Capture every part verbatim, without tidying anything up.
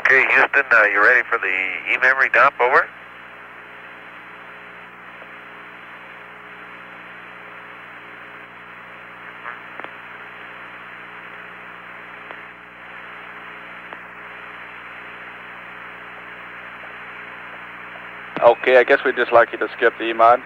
Okay, Houston, uh, you ready for the E-memory dump? Over. Okay, I guess we'd just like you to skip the E-mod.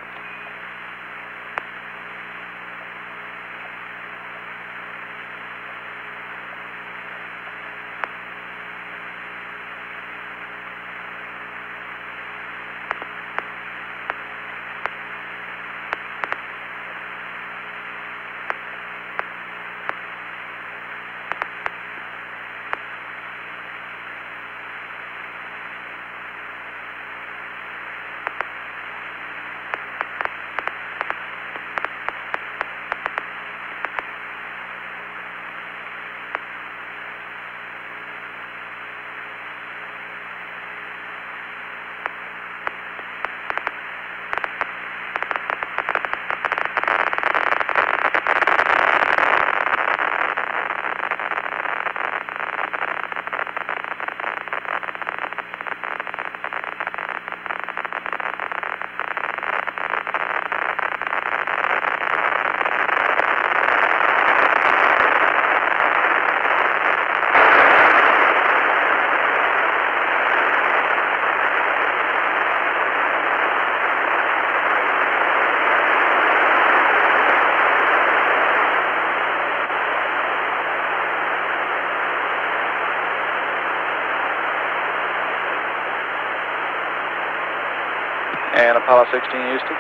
And Apollo sixteen, Houston.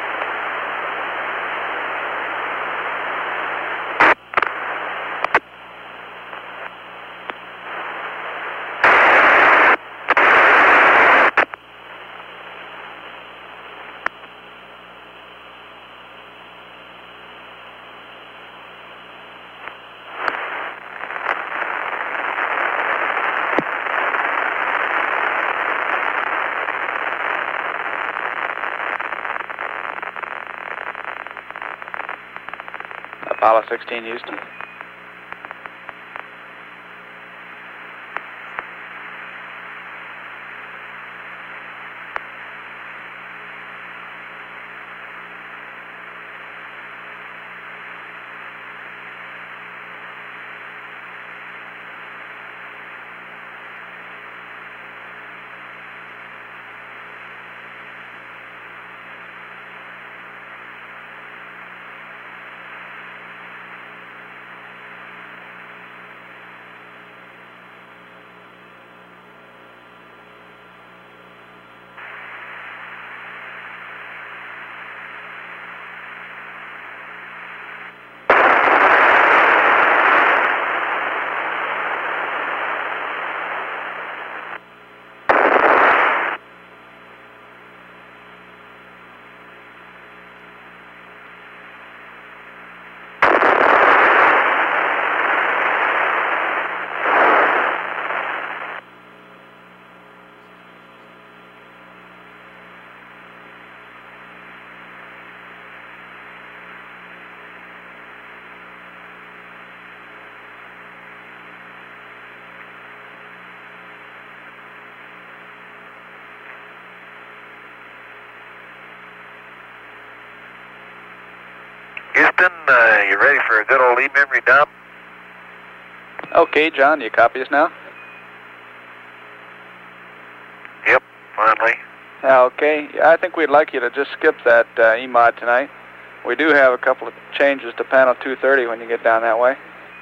Apollo sixteen, Houston. Houston, uh, you ready for a good old E-memory dump? Okay, John, you copy us now? Yep, finally. Okay, I think we'd like you to just skip that uh, E-mod tonight. We do have a couple of changes to panel two thirty when you get down that way.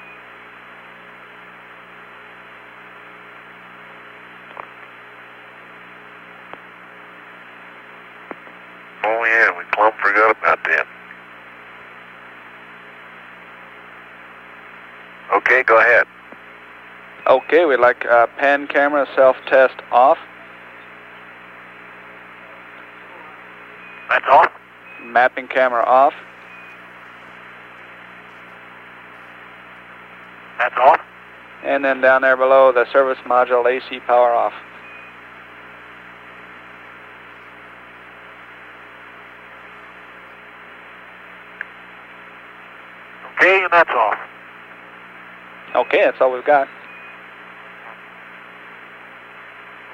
Oh yeah, we plumb forgot about that. Okay, go ahead. Okay, we'd like uh, pan camera self-test off. That's off. Mapping camera off. That's off. And then down there below, the service module A C power off. Okay, and that's off. Okay, that's all we've got.